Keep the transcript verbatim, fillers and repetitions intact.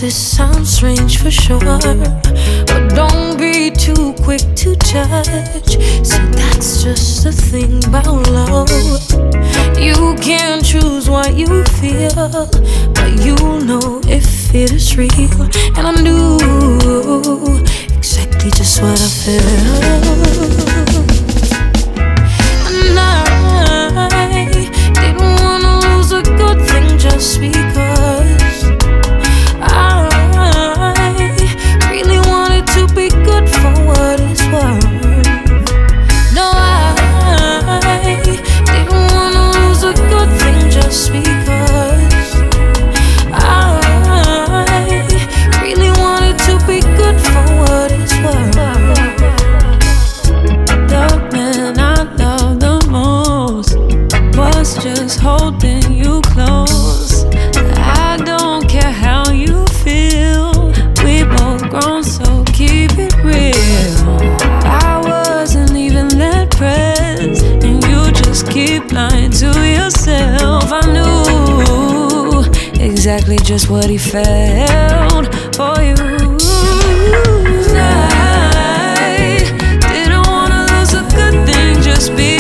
this sounds strange for sure, but don't be too quick to judge. See, that's just the thing about love. You can't choose what you feel, but you know if it is real. And I knew exactly just what I felt. And I didn't wanna lose a good thing just because I really wanted to be good for what it's worth. No, I didn't wanna lose a good thing just because I really wanted to be good for what it's worth. The man I love the most was just holding you close. I don't care how you feel, we both grown, so keep it real. I wasn't even that pressed, and you just keep lying to yourself. I knew exactly just what he felt for you. I didn't wanna lose a good thing just because